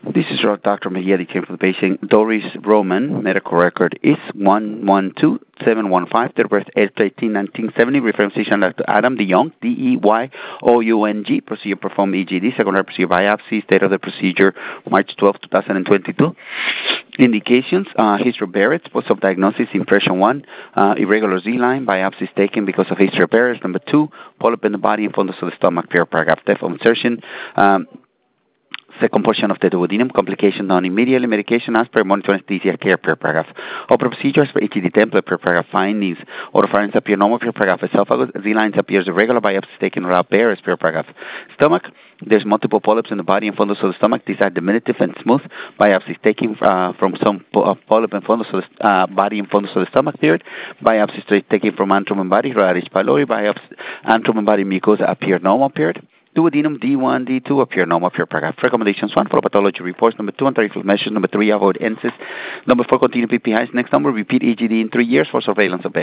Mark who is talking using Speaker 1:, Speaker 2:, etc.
Speaker 1: This is Dr. Mejia, the for the patient. Doris Roman, medical record is 112715, date of birth 8/18/1970, reference physician Dr. Adam DeYoung, DeYoung, procedure performed EGD, secondary procedure biopsy, state of the procedure March 12, 2022. Indications, history of Barrett's, post-op diagnosis, impression 1, irregular Z-line, biopsies taken because of history of Barrett's. Number 2, polyp in the body and fundus of the stomach, paragraph, depth of insertion. Second portion of the duodenum, complication done immediately, medication as per monitor anesthesia care, paragraph. Open procedures for EGD template, paragraph. Findings, oropharynx appear normal, paragraph. Esophagus, Z-lines appears irregular, biopsies taken without Barrett's, paragraph. Stomach, there's multiple polyps in the body and fundus of the stomach. These are diminutive and smooth. Biopsies taken from some polyp and fundus of the body and fundus of the stomach, period. Biopsies taken from antrum and body, Radish pylori. Biopsies, antrum and body mucosa appear normal, period. Duodenum D1, D2 appear normal, paragraph. Recommendations: 1, follow pathology reports. Number 2, anti-inflammation. Number 3, avoid NSAIDs. Number 4, continue PPIs. Next number, repeat EGD in 3 years for surveillance of